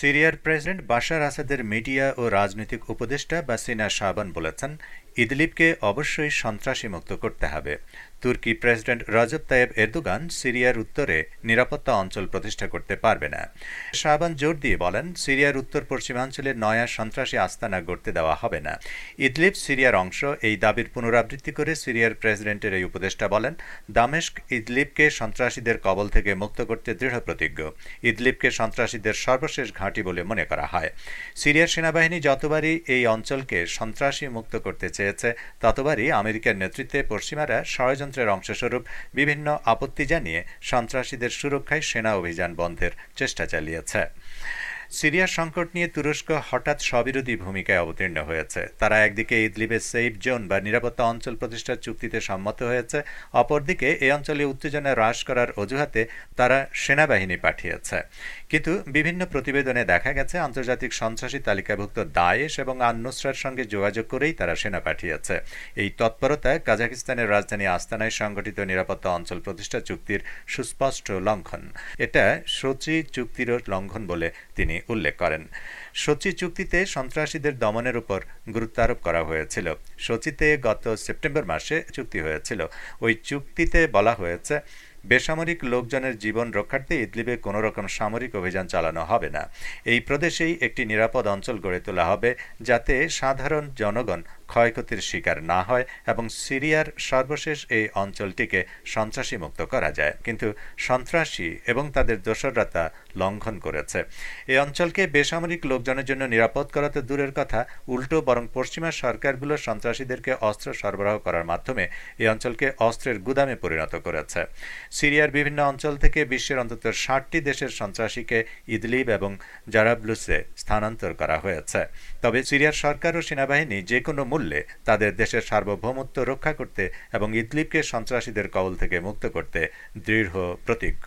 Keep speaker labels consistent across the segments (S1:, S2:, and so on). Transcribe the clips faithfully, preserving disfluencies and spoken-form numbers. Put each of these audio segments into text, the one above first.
S1: সিরিয়ার president Bashar আসাদের media ও রাজনৈতিক উপদেষ্টা বাসিনা শাবান বলেছেন, ইদলিবকে অবশ্যই সন্ত্রাসী মুক্ত করতে হবে। তুর্কি প্রেসিডেন্ট রজব তাইয়েব এরদোগান সিরিয়ার উত্তরে নিরাপত্তা অঞ্চল প্রতিষ্ঠা করতে পারবে না। শাবান জোর দিয়ে বলেন, সিরিয়ার উত্তর পশ্চিমাঞ্চলে নয়া সন্ত্রাসী আস্তানা গড়তে দেওয়া হবে না। ইদলিব সিরিয়ার অংশ, এই দাবির পুনরাবৃত্তি করে সিরিয়ার প্রেসিডেন্টের এই উপদেষ্টা বলেন, দামেস্ক ইদলিবকে সন্ত্রাসীদের কবল থেকে মুক্ত করতে দৃঢ় প্রতিজ্ঞ। ইদলিবকে সন্ত্রাসীদের সর্বশেষ ঘাঁটি বলে মনে করা হয়। সিরিয়ার সেনাবাহিনী যতবারই এই অঞ্চলকে সন্ত্রাসী মুক্ত করতে চেয়েছে, ততবারই আমেরিকার নেতৃত্বে পশ্চিমারা ষড়যন্ত্রের অংশস্বরূপ বিভিন্ন আপত্তি জানিয়ে সন্ত্রাসীদের সুরক্ষায় সেনা অভিযান বন্ধের চেষ্টা চালিয়েছে। সিরিয়ার সংকট নিয়ে তুরস্ক হঠাৎ স্ববিরোধী ভূমিকায় অবতীর্ণ হয়েছে। তারা একদিকে ইদলিবের সেফ জোন বা নিরাপত্তা অঞ্চল প্রতিষ্ঠার চুক্তিতে সম্মত হয়েছে, অপরদিকে এই অঞ্চলে উত্তেজনা হ্রাস করার অজুহাতে তারা সেনাবাহিনী পাঠিয়েছে। কিন্তু বিভিন্ন প্রতিবেদনে দেখা গেছে, আন্তর্জাতিক সন্ত্রাসী তালিকাভুক্ত দায়েশ এবং আন-নুসরার সঙ্গে যোগাযোগ করেই তারা সেনা পাঠিয়েছে। এই তৎপরতা কাজাকিস্তানের রাজধানী আস্তানায় সংগঠিত নিরাপত্তা অঞ্চল প্রতিষ্ঠা চুক্তির সুস্পষ্ট লঙ্ঘন। এটা সোচি চুক্তিরও লঙ্ঘন বলে তিনি উল্লেখ করেন। সোচি চুক্তিতে সন্ত্রাসীদের দমনের উপর গুরুত্ব আরোপ করা হয়েছিল। সোচিতে গত সেপ্টেম্বর মাসে চুক্তি হয়েছিল। ওই চুক্তিতে বলা হয়েছে, বেসামরিক লোকজনের জীবন রক্ষার্থে ইদলিবে কোনো রকম সামরিক অভিযান চালানো হবে না। এই প্রদেশেই একটি নিরাপদ অঞ্চল গড়ে তোলা হবে, যাতে সাধারণ জনগণ ক্ষয়ক্ষতির শিকার না হয় এবং সিরিয়ার সর্বশেষ এই অঞ্চলটিকে সন্ত্রাসী মুক্ত করা যায়। কিন্তু সন্ত্রাসী এবং তাদের দোসররা তা লঙ্ঘন করেছে। এই অঞ্চলকে বেসামরিক লোকজনের জন্য নিরাপদ করা তো দূরের কথা, উল্টো বরং পশ্চিমা সরকারগুলো সন্ত্রাসীদেরকে অস্ত্র সরবরাহ করার মাধ্যমে এই অঞ্চলকে অস্ত্রের গুদামে পরিণত করেছে। সিরিয়ার বিভিন্ন অঞ্চল থেকে বিশ্বের অন্তত ষাটটি দেশের সন্ত্রাসীকে ইদলিব এবং জারাবলুসে স্থানান্তর করা হয়েছে। তবে সিরিয়ার সরকার ও সেনাবাহিনী যে কোনো মূল্যে তাদের দেশের সার্বভৌমত্ব রক্ষা করতে এবং ইদলিবকে সন্ত্রাসীদের কবল থেকে মুক্ত করতে দৃঢ় প্রতিজ্ঞ।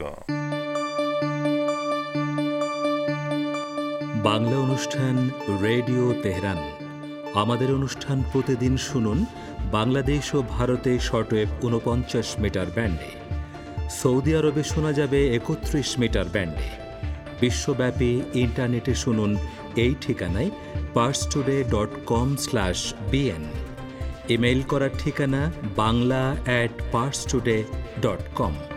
S2: বাংলা অনুষ্ঠান রেডিও তেহরান। আমাদের অনুষ্ঠান প্রতিদিন শুনুন বাংলাদেশ ও ভারতে শর্টওয়েভ উনপঞ্চাশ মিটার ব্যান্ডে। সৌদি আরবে শোনা যাবে একত্রিশ মিটার ব্যান্ডে। বিশ্বব্যাপী ইন্টারনেটে শুনুন এই ঠিকানায় Parstoday dot com slash BN. Email করার ঠিকানা Bangla at Parstoday dot com.